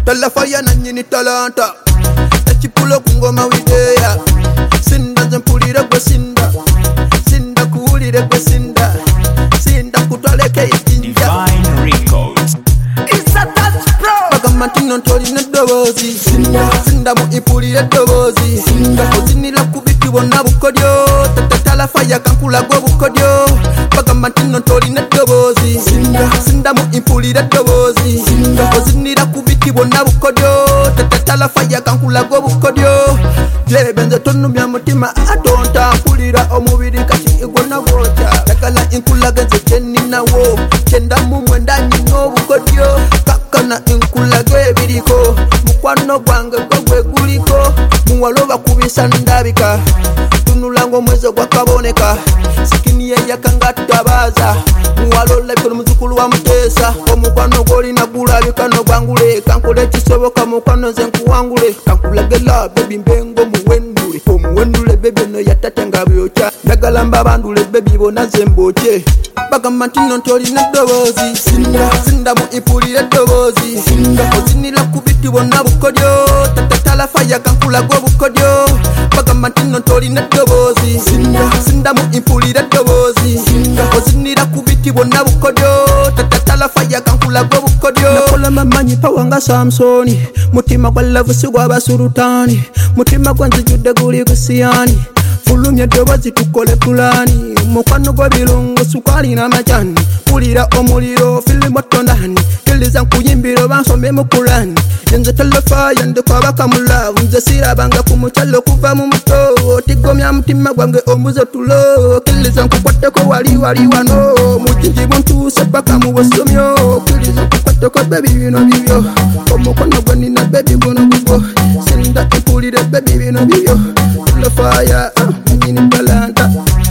Talafaya na nyini talanta Tachipulo kungoma widea Sinda nzempulire gwe sinda Sinda kuulire gwe sinda Sinda kutwaleke ijinja Divine Records. It's a touch pro. Bagamantino ntolina eddobozi Sinda mu ipulire eddobozi Ozinira kubiti bonna bukodyo Tatalafaya kankulaga obukodyo Bagamantino ntolina eddobozi Sinda mu ipulire eddobozi Ozinira kubiti bonna bukodyo Tatalafaya kankulaga obukodyo Jebenze tonumya mutima atonta mpulira omubiri kati igona bwoja Dagala inkulaga nze kyeninawo Kyenda mu mwenda nyina obukodyo Kakana inkulaga ebiriko Mukwano gwange gwe guliko Muwaloba kubisa ndabika Tunulanga omwezi gwakaboneka Sikini ye yakanga tabaza Muwalola bikono muzukulu wa Muteesa Omukwano gwolina gulabika no gwangule Kankule ekisoboka mukwano nze nkuwangule Kankulagela baby mbengo muwendule Omuwendule baby no yatate nga byokya Njagala mbabandule baby bona nze mbokye Bagamba nti nno ntolina eddobozi Sinda mu ipulire eddobozi Ozinira ku biti bonna bukodyo Tatalafaya kankulaga obukodyo Bagamba nti nno ntolina eddobozi Sinda mu ipulire eddobozi Ozinira ku biti bonna bukodyo Tatalafaya kankulaga obukodyo Nakola mamanyi pawa nga Samsoni Mutima gwa love si gwa basulutani Mutima gwa nzijudde guli kusiyani Fulumya eddobozi tukole kulani Mukwano gwa birungo sukwali na majani Pulira omuliro filimu tondani Kiliza nkuyimbiro bansome mu Kurani Yenze Talafaya ndekwabaka mu love Nze sirabanga ku mukyalo kuva mu muto Tigomya mutima gwange ombuze tulo Kiliza nkukwateko wali wano Mujinji buntuuse paka mu bosomyo Kiliza nkukwateko baby bino bibyo Omukono gwe nina baby guno gugwo Sinda impulire baby bino bibyo Talafaya nyini talanta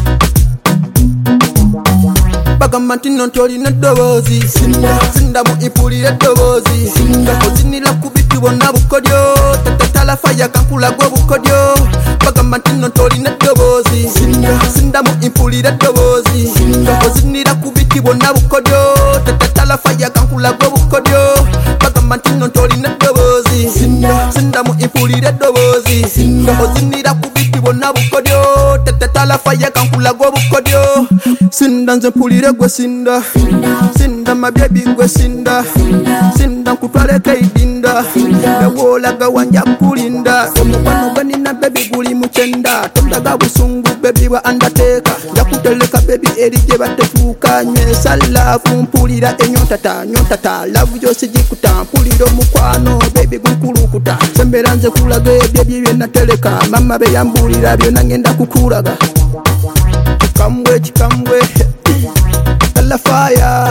Bagamba nti nno ntolina eddobozi Sinda mu ipulire eddobozi Ozinira ku biti bonna bukodyo Tatalafaya kankulaga obukodyo Bagamba nti nno ntolina eddobozi Sinda mu ipulire eddobozi Ozinira ku biti bonna bukodyo Tatalafaya kankulaga obukodyo Bagamba nti nno ntolina eddobozi Sinda mu ipulire eddobozi Ozinira ku biti bonna bukodyo Tatalafaya kankulaga obukodyo Sinda nze mpulire gwe sinda Sinda mabyebi gwe sinda Sinda nkutwaleko idinda Bewolaga wanja kulinda Omukwano gwe nina baby guli mukyenda Tondaga busungu baby bwa Undertaker Njakuteleka baby eri gye batetuuka Nywesa love mpulira enyotata Love yosi jikuta mpulira omukwano baby gunkulukuta Sembera nze kulaga ebyo byenatereka Mama beyambulira byonna ngenda kukulaga Chikambwe Talafaya